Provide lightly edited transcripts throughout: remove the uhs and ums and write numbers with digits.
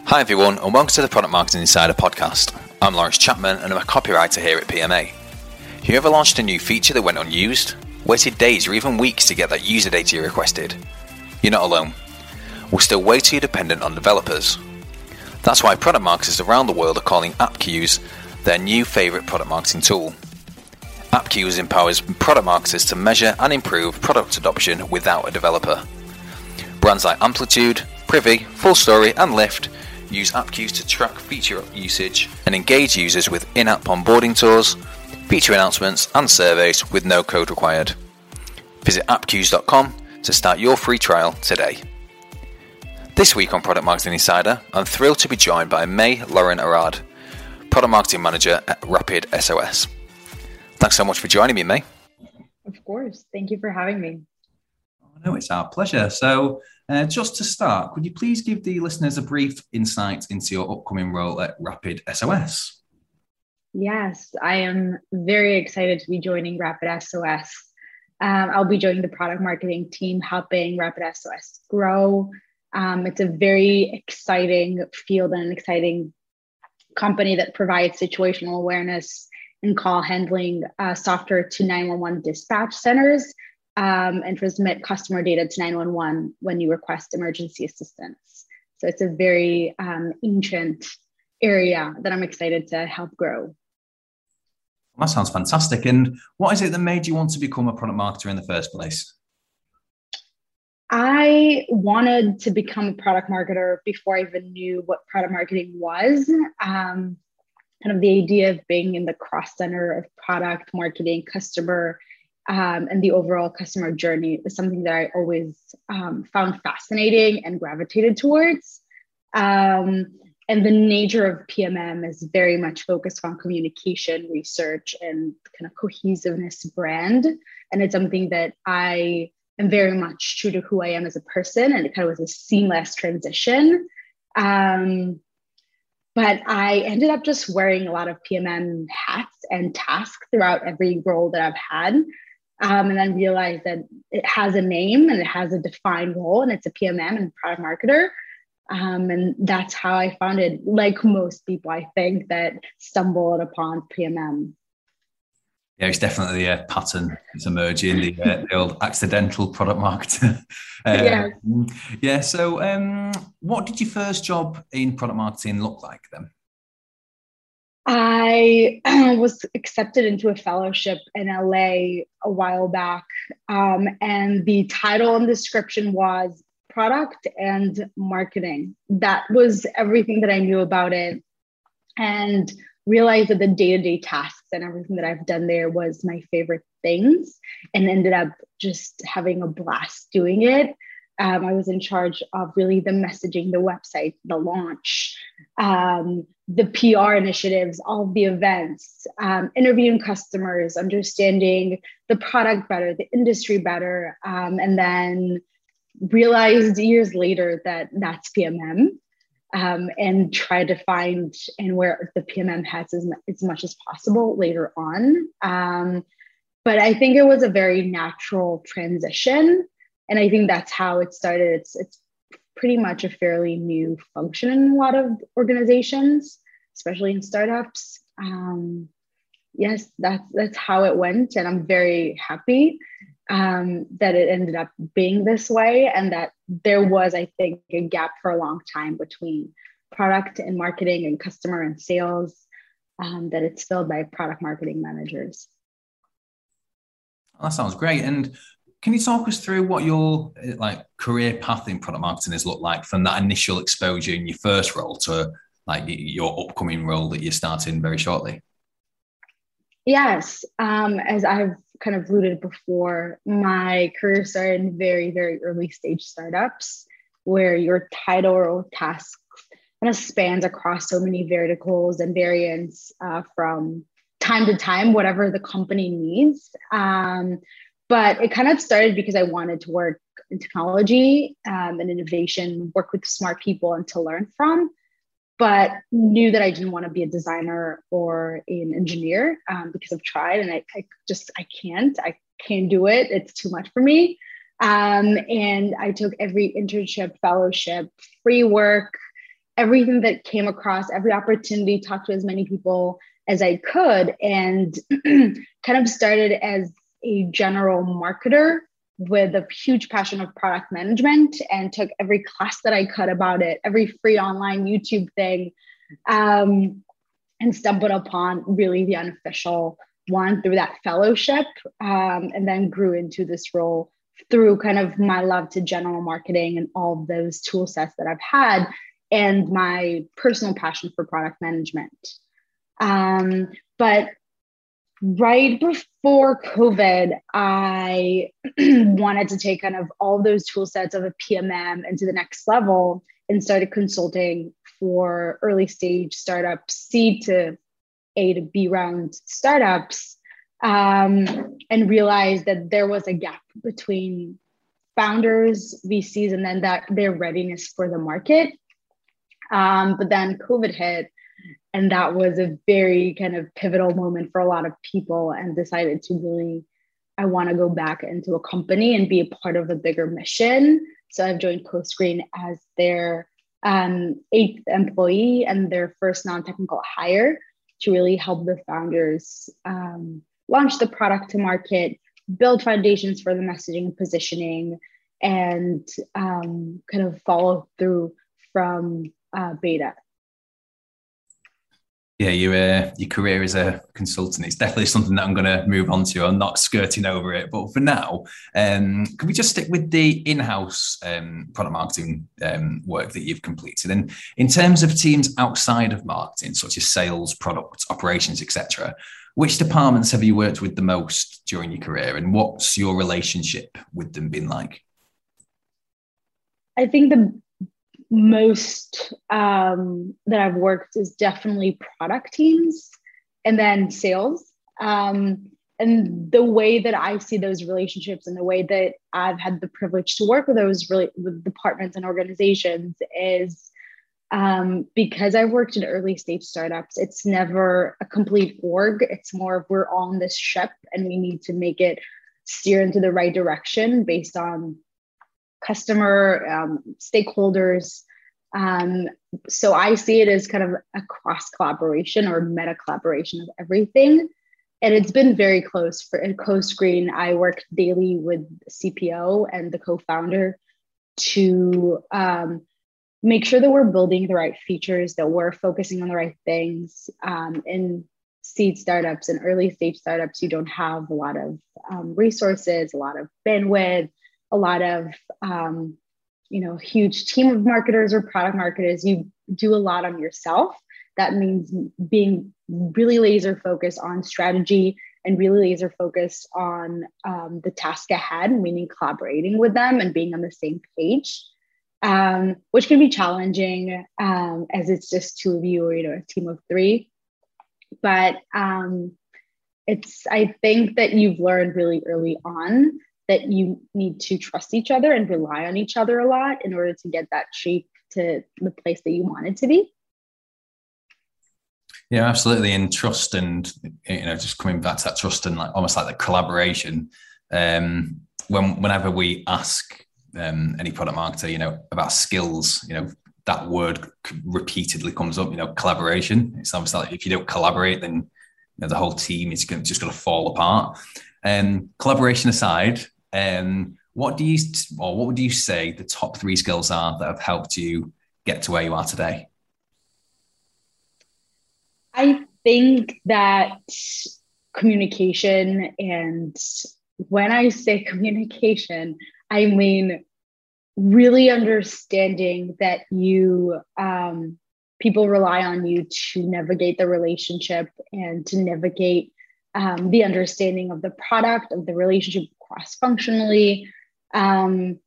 Hi everyone, and welcome to the Product Marketing Insider podcast. I'm Lawrence Chapman, and I'm a copywriter here at PMA. Have you ever launched a new feature that went unused? Waited days or even weeks to get that user data you requested? You're not alone. We're still way too dependent on developers. That's why product marketers around the world are calling AppQues their new favourite product marketing tool. AppQues empowers product marketers to measure and improve product adoption without a developer. Brands like Amplitude, Privy, FullStory, and Lyft use AppQues to track feature usage and engage users with in-app onboarding tours, feature announcements, and surveys with no code required. Visit appqs.com to start your free trial today. This week on Product Marketing Insider, I'm thrilled to be joined by May Lauren Arad, Product Marketing Manager at Rapid SOS. Thanks so much for joining me, May. Of course. Thank you for having me. No, it's our pleasure. So just to start, could you please give the listeners a brief insight into your upcoming role at Rapid SOS? Yes, I am very excited to be joining Rapid SOS. I'll be joining the product marketing team, helping Rapid SOS grow. It's a very exciting field and an exciting company that provides situational awareness and call handling software to 911 dispatch centers. And transmit customer data to 911 when you request emergency assistance. So it's a very ancient area that I'm excited to help grow. That sounds fantastic. And what is it that made you want to become a product marketer in the first place? I wanted to become a product marketer before I even knew what product marketing was. Kind of the idea of being in the cross center of product marketing, customer, and the overall customer journey is something that I always found fascinating and gravitated towards. And the nature of PMM is very much focused on communication, research, and kind of cohesiveness brand. And it's something that I am very much true to who I am as a person. And it kind of was a seamless transition. But I ended up just wearing a lot of PMM hats and tasks throughout every role that I've had. And then realized that it has a name and it has a defined role, and it's a PMM and product marketer. And that's how I found it. Like most people, I think, that stumbled upon PMM. Yeah, it's definitely a pattern that's emerging, the old accidental product marketer. Yeah. So what did your first job in product marketing look like then? I was accepted into a fellowship in LA a while back, and the title and description was product and marketing. That was everything that I knew about it, and realized that the day-to-day tasks and everything that I've done there was my favorite things, and ended up just having a blast doing it. I was in charge of really the messaging, the website, the launch, the PR initiatives, all of the events, interviewing customers, understanding the product better, the industry better, and then realized years later that that's PMM, and tried to find and wear the PMM hats as much as possible later on. But I think it was a very natural transition. And I think that's how it started. It's pretty much a fairly new function in a lot of organizations, especially in startups. Yes, that's how it went. And I'm very happy that it ended up being this way, and that there was, I think, a gap for a long time between product and marketing and customer and sales, that it's filled by product marketing managers. That sounds great. And can you talk us through what your career path in product marketing has looked like from that initial exposure in your first role to your upcoming role that you're starting very shortly? Yes, as I've kind of alluded before, my career started in very, very early stage startups where your title or tasks kind of spans across so many verticals and variants from time to time, whatever the company needs. But it kind of started because I wanted to work in technology and innovation, work with smart people and to learn from, but knew that I didn't want to be a designer or an engineer because I've tried and I can't do it. It's too much for me. And I took every internship, fellowship, free work, everything that came across, every opportunity, talked to as many people as I could, and kind of started as a general marketer with a huge passion of product management, and took every class that I could about it, every free online YouTube thing, and stumbled upon really the unofficial one through that fellowship, and then grew into this role through kind of my love to general marketing and all of those tool sets that I've had, and my personal passion for product management. But right before COVID, I wanted to take kind of all those tool sets of a PMM into the next level, and started consulting for early stage startups, C to A to B round startups, and realized that there was a gap between founders, VCs, and then that their readiness for the market. But then COVID hit, and that was a very kind of pivotal moment for a lot of people, and decided to really, I want to go back into a company and be a part of a bigger mission. So I've joined CoScreen as their 8th employee and their first non-technical hire, to really help the founders launch the product to market, build foundations for the messaging and positioning, and kind of follow through from beta. Yeah, your career as a consultant, it's definitely something that I'm going to move on to. I'm not skirting over it. But for now, can we just stick with the in-house product marketing work that you've completed? And in terms of teams outside of marketing, such as sales, product, operations, etc., which departments have you worked with the most during your career, and what's your relationship with them been like? I think the most that I've worked is definitely product teams, and then sales. And the way that I see those relationships, and the way that I've had the privilege to work with those with departments and organizations, is because I've worked in early stage startups, it's never a complete org. It's more of, we're on this ship and we need to make it steer into the right direction based on customer, stakeholders. So I see it as kind of a cross collaboration or meta collaboration of everything. And it's been very close. For in CoScreen, I work daily with the CPO and the co-founder to make sure that we're building the right features, that we're focusing on the right things. In seed startups and early stage startups, you don't have a lot of resources, a lot of bandwidth, a lot of huge team of marketers or product marketers. You do a lot on yourself. That means being really laser focused on strategy and really laser focused on the task ahead, meaning collaborating with them and being on the same page, which can be challenging as it's just two of you, or a team of three. But I think that you've learned really early on that you need to trust each other and rely on each other a lot in order to get that shape to the place that you want it to be. Yeah, absolutely. And trust, and just coming back to that trust and almost like the collaboration. Whenever we ask any product marketer, about skills, that word repeatedly comes up. Collaboration. It's almost like if you don't collaborate, then the whole team is just going to fall apart. Collaboration aside, what would you say the top 3 skills are that have helped you get to where you are today? I think that communication, and when I say communication, I mean really understanding that people rely on you to navigate the relationship and to navigate the understanding of the product, of the relationship cross-functionally, and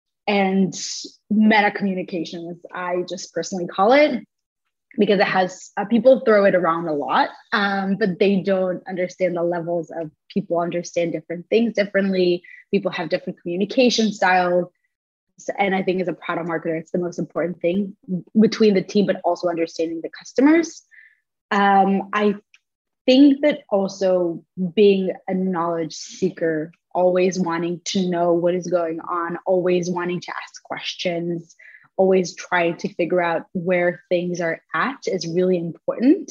meta communication, as I just personally call it, because it has people throw it around a lot, but they don't understand the levels of people understand different things differently. People have different communication styles. And I think as a product marketer, it's the most important thing between the team, but also understanding the customers. I think that also being a knowledge seeker, always wanting to know what is going on, always wanting to ask questions, always trying to figure out where things are at is really important.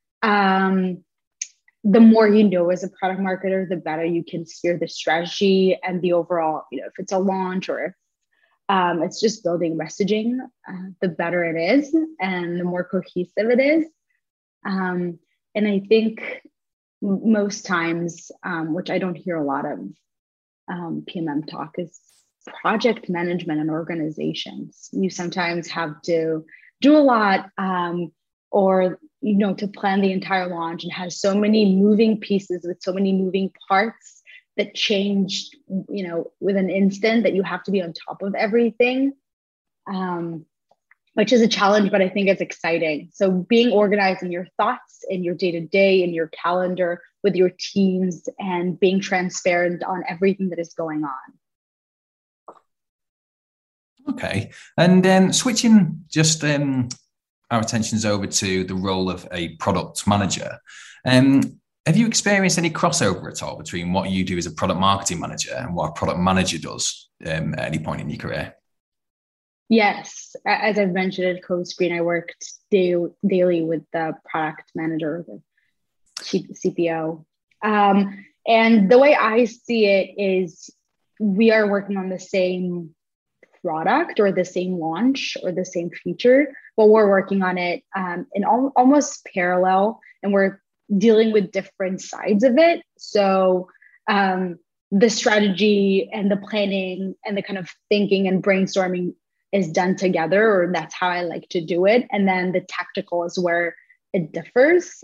The more you know as a product marketer, the better you can steer the strategy and the overall, if it's a launch or if it's just building messaging, the better it is and the more cohesive it is. And I think most times, which I don't hear a lot of PMM talk, is project management and organizations. You sometimes have to do a lot or to plan the entire launch, and has so many moving pieces with so many moving parts that change, with an instant, that you have to be on top of everything, which is a challenge, but I think it's exciting. So being organized in your thoughts, in your day-to-day, in your calendar, with your teams, and being transparent on everything that is going on. Okay. And switching just our attentions over to the role of a product manager. Have you experienced any crossover at all between what you do as a product marketing manager and what a product manager does at any point in your career? Yes. As I've mentioned at CodeScreen, I worked daily with the product manager, the CPO. And the way I see it is we are working on the same product or the same launch or the same feature, but we're working on it in almost parallel, and we're dealing with different sides of it. So the strategy and the planning and the kind of thinking and brainstorming is done together, or that's how I like to do it. And then the tactical is where it differs.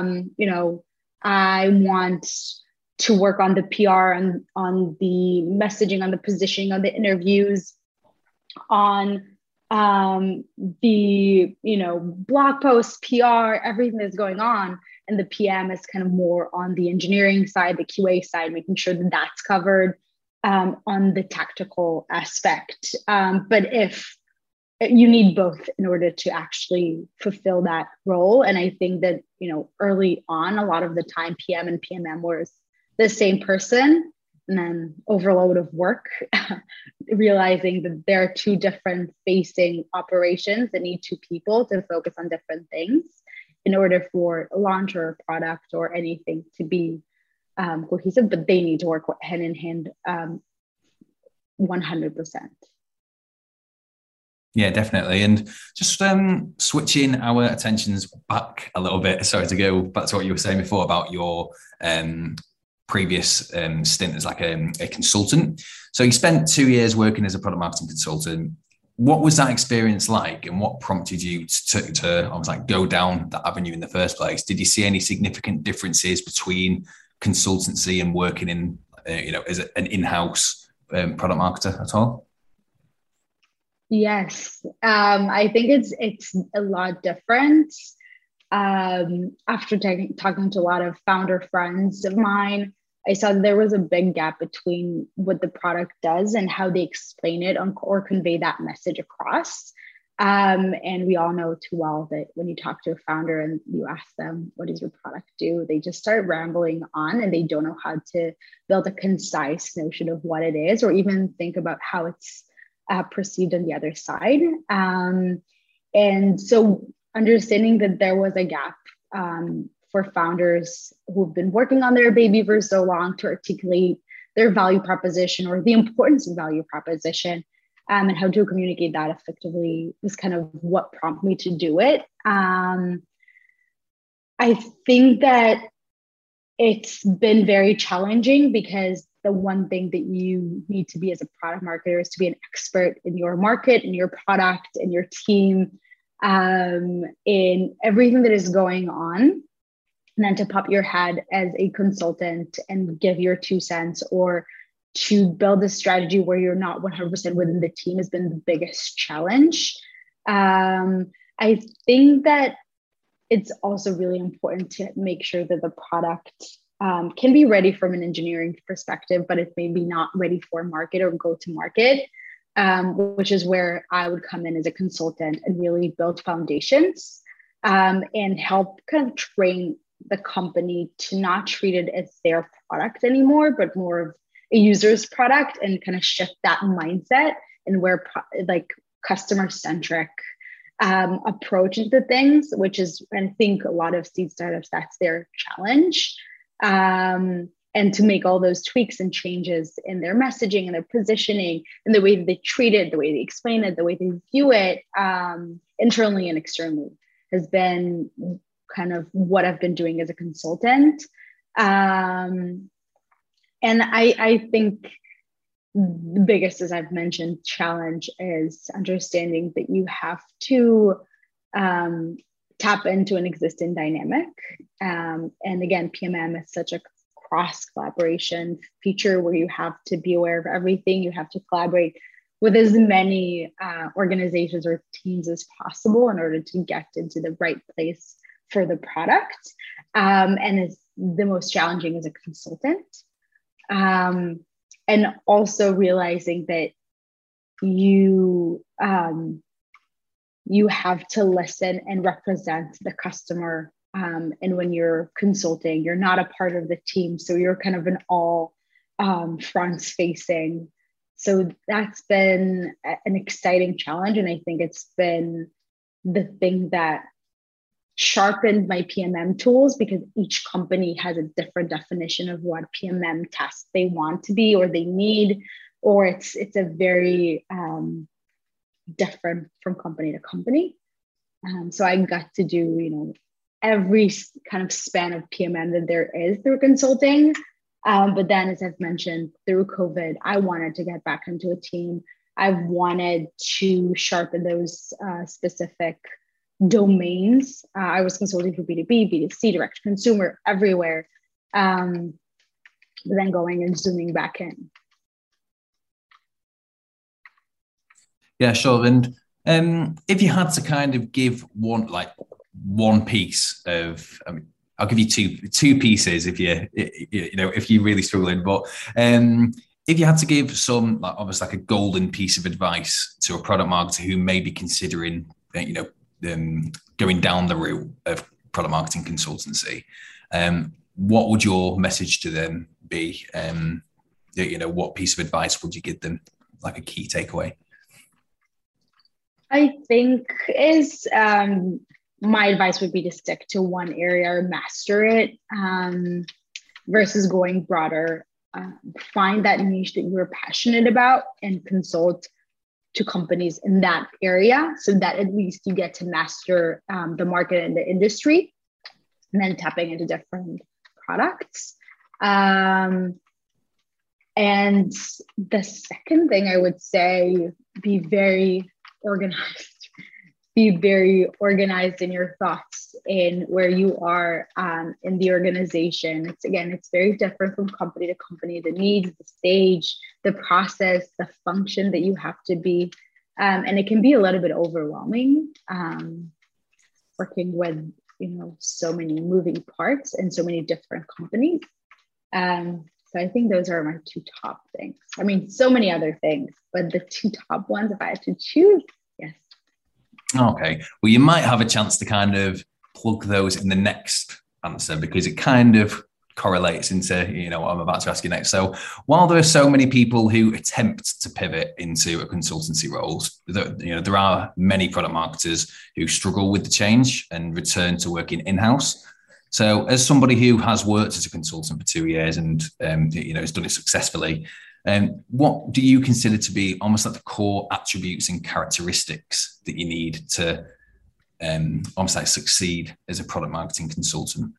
I want to work on the PR and on the messaging, on the positioning, on the interviews, on the blog posts, PR, everything that's going on. And the PM is kind of more on the engineering side, the QA side, making sure that that's covered on the tactical aspect. But if you need both in order to actually fulfill that role. And I think that, early on, a lot of the time, PM and PMM were the same person, and then overload of work, realizing that there are two different facing operations that need two people to focus on different things in order for a launch or a product or anything to be cohesive, but they need to work hand in hand 100%. Yeah, definitely. And just switching our attentions back a little bit. Sorry to go back to what you were saying before about your previous stint as like a consultant. So you spent 2 years working as a product marketing consultant. What was that experience like, and what prompted you to almost like go down that avenue in the first place? Did you see any significant differences between consultancy and working in, as an in-house product marketer at all? Yes, I think it's a lot different. After talking to a lot of founder friends of mine, I saw that there was a big gap between what the product does and how they explain it or convey that message across. And we all know too well that when you talk to a founder and you ask them, what does your product do? They just start rambling on, and they don't know how to build a concise notion of what it is, or even think about how it's perceived on the other side. And so understanding that there was a gap for founders who've been working on their baby for so long to articulate their value proposition or the importance of value proposition, and how to communicate that effectively was kind of what prompted me to do it. I think that it's been very challenging because the one thing that you need to be as a product marketer is to be an expert in your market, in your product, in your team, in everything that is going on. And then to pop your head as a consultant and give your 2 cents, or to build a strategy where you're not 100% within the team, has been the biggest challenge. I think that it's also really important to make sure that the product can be ready from an engineering perspective, but it's maybe not ready for market or go to market, which is where I would come in as a consultant and really build foundations and help kind of train the company to not treat it as their product anymore, but more of a user's product, and kind of shift that mindset and where customer-centric approach into things, which is, I think a lot of seed startups, that's their challenge. And to make all those tweaks and changes in their messaging and their positioning and the way that they treat it, the way they explain it, the way they view it, internally and externally, has been kind of what I've been doing as a consultant. And I think the biggest, as I've mentioned, challenge is understanding that you have to tap into an existing dynamic. And again, PMM is such a cross collaboration feature where you have to be aware of everything. You have to collaborate with as many organizations or teams as possible in order to get into the right place for the product. And it's the most challenging as a consultant. And also realizing that you have to listen and represent the customer. And when you're consulting, you're not a part of the team. So you're kind of an all fronts facing. So that's been an exciting challenge. And I think it's been the thing that sharpened my PMM tools, because each company has a different definition of what PMM task they want to be or they need, or it's a very different from company to company. So I got to do, every kind of span of PMM that there is through consulting. But then, as I've mentioned, through COVID, I wanted to get back into a team. I wanted to sharpen those specific domains. I was consulting for B2B, B2C, direct to consumer, everywhere. But then going and zooming back in. Yeah, sure. And if you had to kind of give one piece of, I'll give you two pieces if if you're really struggling. But if you had to give some, almost like a golden piece of advice to a product marketer who may be considering, going down the route of product marketing consultancy, what would your message to them be? What piece of advice would you give them, like a key takeaway? I think my advice would be to stick to one area or master it, versus going broader. Find that niche that you're passionate about and consult to companies in that area, so that at least you get to master the market and the industry, and then tapping into different products. And the second thing I would say, be very organized. Be very organized in your thoughts in where you are in the organization. It's very different from company to company, the needs, the stage, the process, the function that you have to be. And it can be a little bit overwhelming working with, so many moving parts and so many different companies. So I think those are my two top things. I mean, so many other things, but the two top ones, if I had to choose, yes. Okay. Well, you might have a chance to kind of plug those in the next answer, because it kind of correlates into, what I'm about to ask you next. So while there are so many people who attempt to pivot into a consultancy roles, there are many product marketers who struggle with the change and return to working in-house. So as somebody who has worked as a consultant for 2 years and, has done it successfully, what do you consider to be almost like the core attributes and characteristics that you need to almost like succeed as a product marketing consultant?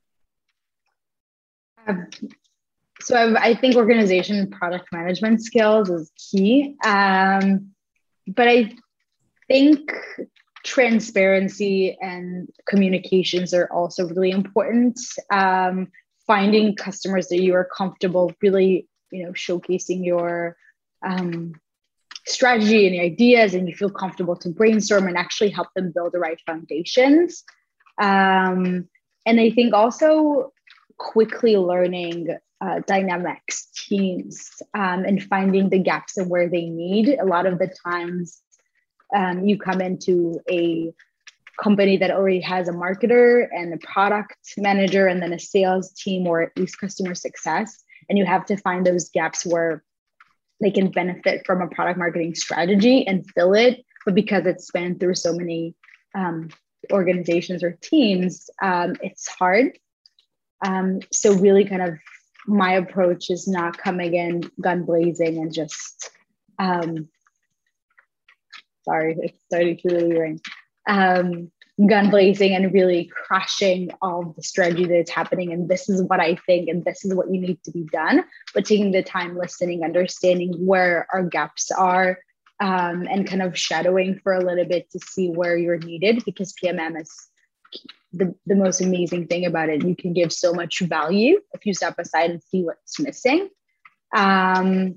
So I think organization and product management skills is key. But I think transparency and communications are also really important. Finding customers that you are comfortable really, showcasing your strategy and ideas, and you feel comfortable to brainstorm and actually help them build the right foundations. And I think also quickly learning dynamics, teams, and finding the gaps of where they need. A lot of the times you come into a company that already has a marketer and a product manager and then a sales team, or at least customer success. And you have to find those gaps where they can benefit from a product marketing strategy and fill it but because it's spanned through so many organizations or teams, it's hard. So really kind of my approach is not coming in gun blazing and just, sorry, it's starting to really ring. Gun blazing and really crashing all the strategy that's happening. And this is what I think, and this is what you need to be done, but taking the time, listening, understanding where our gaps are, and kind of shadowing for a little bit to see where you're needed, because PMM is the most amazing thing about it. You can give so much value if you step aside and see what's missing. And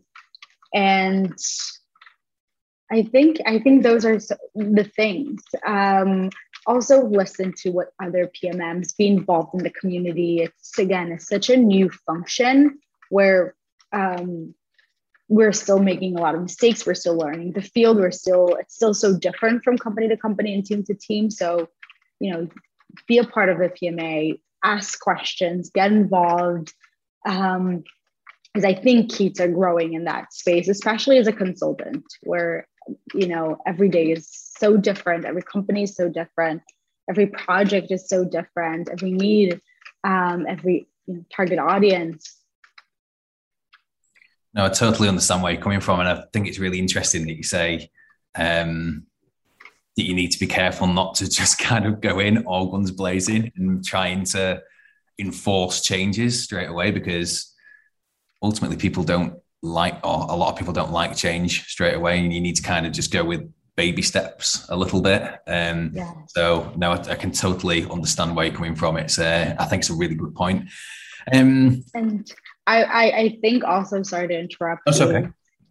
I think those are the things. Also listen to what other PMMs, be involved in the community. It's such a new function where we're still making a lot of mistakes. We're still learning the field. It's still so different from company to company and team to team. So, be a part of the PMA, ask questions, get involved. Because I think Keats are growing in that space, especially as a consultant, where every day is so different. Every company is so different. Every project is so different. Every need, every target audience. No, I totally understand where you're coming from. And I think it's really interesting that you say that you need to be careful not to just kind of go in all guns blazing and trying to enforce changes straight away, because ultimately people don't like, or a lot of people don't like change straight away, and you need to kind of just go with baby steps a little bit. So no, I can totally understand where you're coming from. I think it's a really good point. And I think also, sorry to interrupt. That's okay.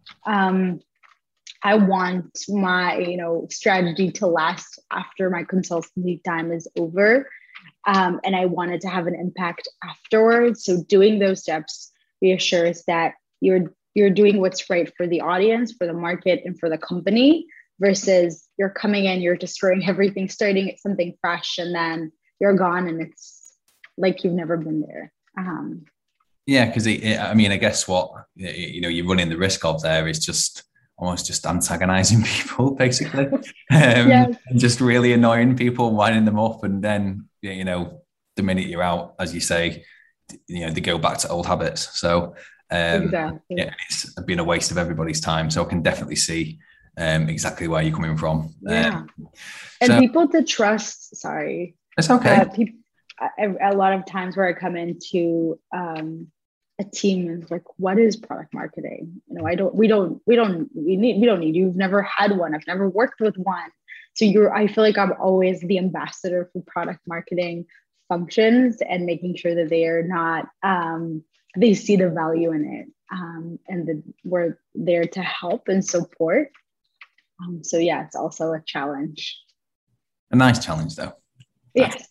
I want my strategy to last after my consultancy time is over, and I wanted to have an impact afterwards. So doing those steps reassures that you're doing what's right for the audience, for the market, and for the company, versus you're coming in, you're destroying everything, starting at something fresh, and then you're gone, and it's like you've never been there. Yeah, because I guess what you're running the risk of there is just almost just antagonizing people, basically. Yes. And just really annoying people, winding them up, and then the minute you're out, as you say, they go back to old habits. So exactly. It's been a waste of everybody's time. So I can definitely see exactly where you're coming from. And people to trust. Sorry, it's okay. A lot of times where I come into a team and it's like, what is product marketing? We don't need. You've never had one. I've never worked with one. So I feel like I'm always the ambassador for product marketing functions and making sure that they are not, they see the value in it, and that we're there to help and support. So yeah, it's also a challenge. A nice challenge though. Yes.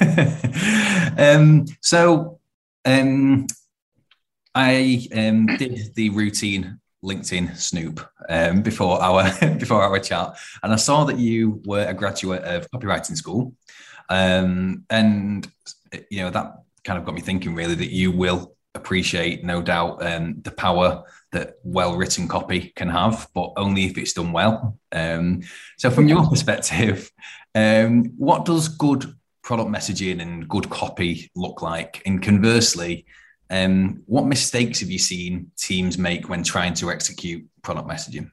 I did the routine LinkedIn snoop before our chat, and I saw that you were a graduate of copywriting school, and that kind of got me thinking really that you will appreciate, no doubt, the power that well-written copy can have, but only if it's done well. So from your perspective, what does good product messaging and good copy look like? And conversely, what mistakes have you seen teams make when trying to execute product messaging?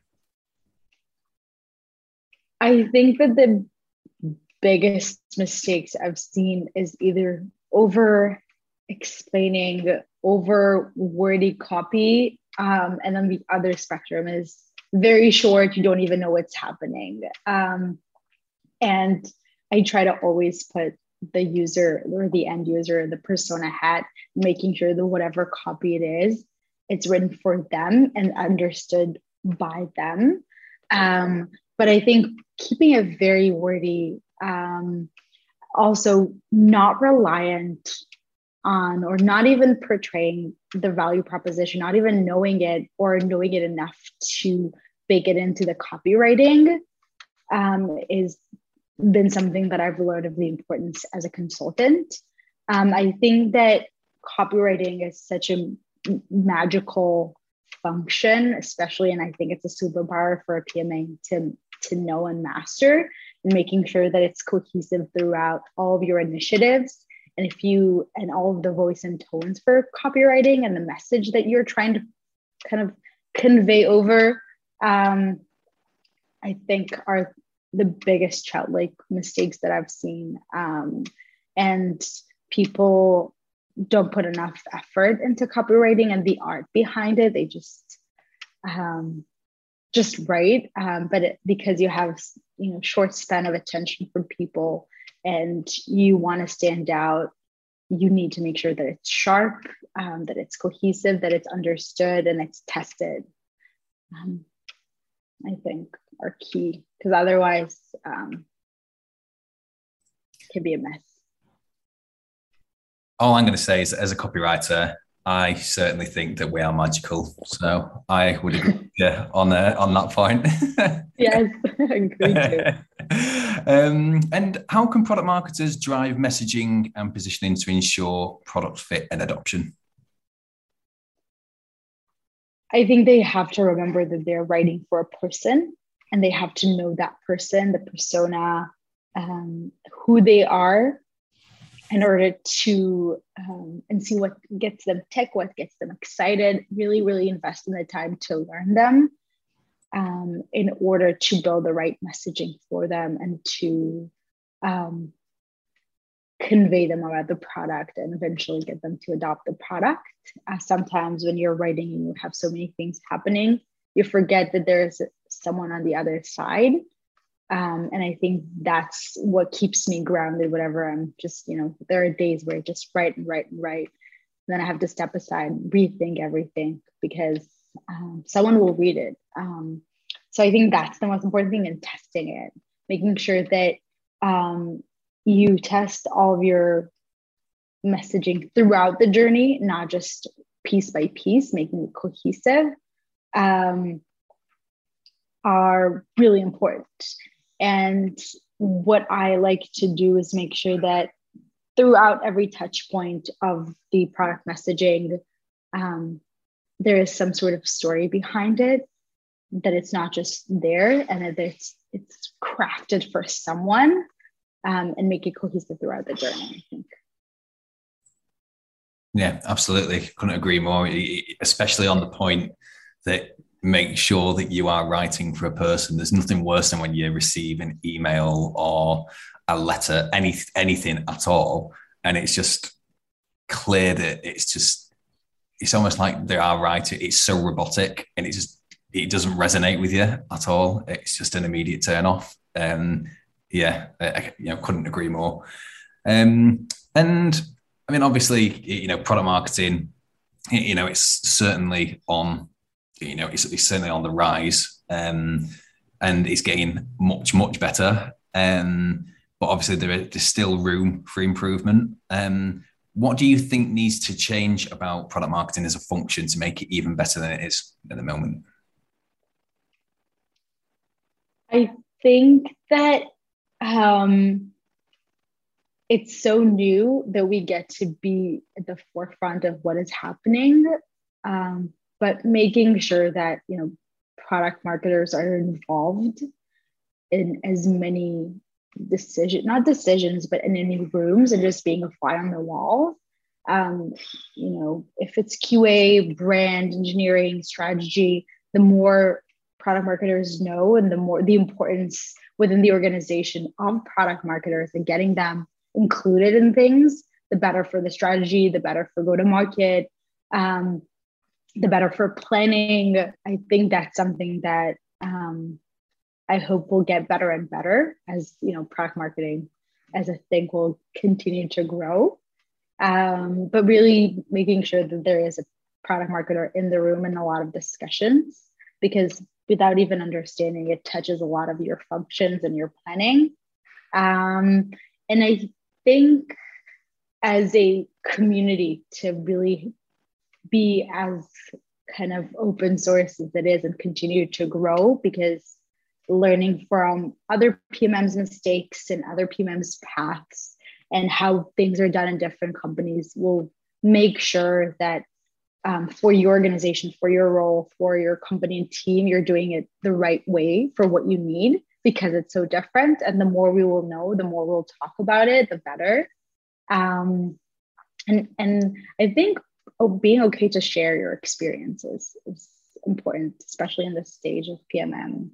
I think that the biggest mistakes I've seen is either over explaining, over wordy copy, and then the other spectrum is very short, you don't even know what's happening. And I try to always put the user or the end user, the persona hat, making sure that whatever copy it is, it's written for them and understood by them. But I think keeping it very wordy, also not reliant on, or not even portraying the value proposition, not even knowing it or knowing it enough to bake it into the copywriting, is been something that I've learned of the importance as a consultant. I think that copywriting is such a magical function, especially, and I think it's a superpower for a PMA to to know and master, and making sure that it's cohesive throughout all of your initiatives. And all of the voice and tones for copywriting and the message that you're trying to kind of convey over, I think are the biggest childlike mistakes that I've seen. And people don't put enough effort into copywriting and the art behind it. They just write, because you have, short span of attention from people and you want to stand out, you need to make sure that it's sharp, that it's cohesive, that it's understood, and it's tested. I think are key, because otherwise it can be a mess. All I'm going to say is, as a copywriter, I certainly think that we are magical. So I would agree on that point. Yes, I agree too. And how can product marketers drive messaging and positioning to ensure product fit and adoption? I think they have to remember that they're writing for a person, and they have to know that person, the persona, who they are, in order to and see what gets them tick, what gets them excited, really, really invest in the time to learn them, in order to build the right messaging for them and to convey them about the product and eventually get them to adopt the product. Sometimes when you're writing and you have so many things happening, you forget that there's someone on the other side. And I think that's what keeps me grounded whenever I'm just, there are days where I just write and write and write. And then I have to step aside and rethink everything, because someone will read it. So I think that's the most important thing in testing it, making sure that you test all of your messaging throughout the journey, not just piece by piece, making it cohesive, are really important. And what I like to do is make sure that throughout every touch point of the product messaging, there is some sort of story behind it, that it's not just there, and that it's crafted for someone, and make it cohesive throughout the journey, I think. Yeah, absolutely. Couldn't agree more, especially on the point that make sure that you are writing for a person. There's nothing worse than when you receive an email or a letter, anything at all, and it's just clear that it's almost like they are writing. It's so robotic, and it doesn't resonate with you at all. It's just an immediate turn off. Couldn't agree more. And I mean, obviously, product marketing, it's certainly on. It's certainly on the rise, and it's getting much, much better. But obviously, there's still room for improvement. What do you think needs to change about product marketing as a function to make it even better than it is at the moment? I think that it's so new that we get to be at the forefront of what is happening. But making sure that, product marketers are involved in as many not decisions, but in any rooms, and just being a fly on the wall. If it's QA, brand, engineering, strategy, the more product marketers know, and the more the importance within the organization of product marketers and getting them included in things, the better for the strategy, the better for go-to-market, the better for planning. I think that's something that I hope will get better and better as, product marketing as a thing will continue to grow. But really making sure that there is a product marketer in the room in a lot of discussions, because without even understanding, it touches a lot of your functions and your planning. And I think as a community to really be as kind of open source as it is and continue to grow, because learning from other PMM's mistakes and other PMM's paths and how things are done in different companies will make sure that for your organization, for your role, for your company and team, you're doing it the right way for what you need, because it's so different. And the more we will know, the more we'll talk about it, the better. And I think being okay to share your experiences is important, especially in this stage of PMM.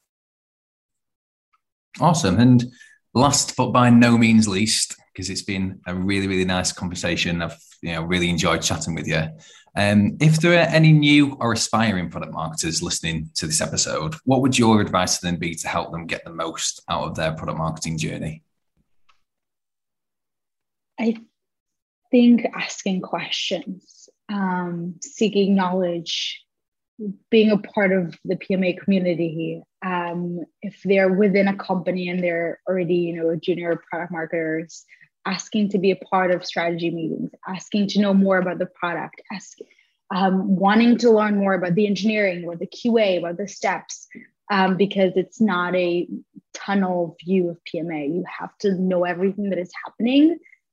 Awesome. And last but by no means least, because it's been a really, really nice conversation. I've really enjoyed chatting with you. If there are any new or aspiring product marketers listening to this episode, what would your advice to them be to help them get the most out of their product marketing journey? I think asking questions, seeking knowledge, being a part of the PMA community. If they're within a company and they're already, junior product marketers, asking to be a part of strategy meetings, asking to know more about the product, wanting to learn more about the engineering, about the QA, about the steps, because it's not a tunnel view of PMA. You have to know everything that is happening.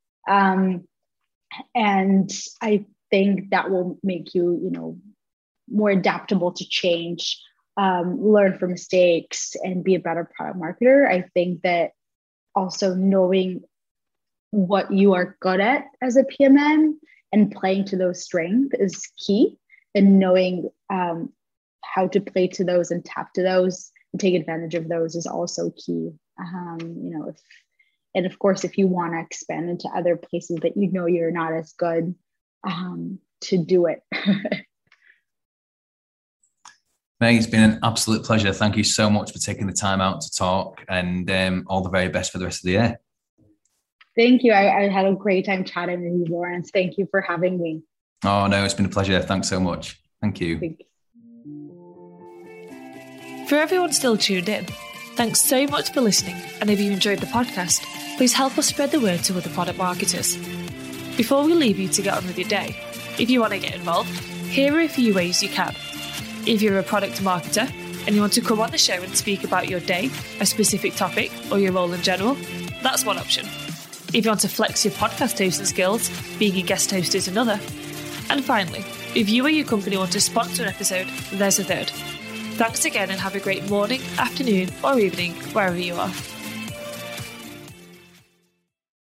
And I think that will make you, more adaptable to change, learn from mistakes, and be a better product marketer. I think that also knowing what you are good at as a PMM and playing to those strengths is key, and knowing how to play to those and tap to those and take advantage of those is also key. And of course, if you want to expand into other places that you're not as good, to do it. Meg, it's been an absolute pleasure. Thank you so much for taking the time out to talk, and all the very best for the rest of the year. Thank you. I had a great time chatting with you, Lawrence. Thank you for having me. Oh, no, it's been a pleasure. Thanks so much. Thank you. For everyone still tuned in, thanks so much for listening. And if you enjoyed the podcast, please help us spread the word to other product marketers. Before we leave you to get on with your day, if you want to get involved, here are a few ways you can. If you're a product marketer and you want to come on the show and speak about your day, a specific topic, or your role in general, that's one option. If you want to flex your podcast hosting skills, being a guest host is another. And finally, if you or your company want to sponsor an episode, there's a third. Thanks again, and have a great morning, afternoon, or evening, wherever you are.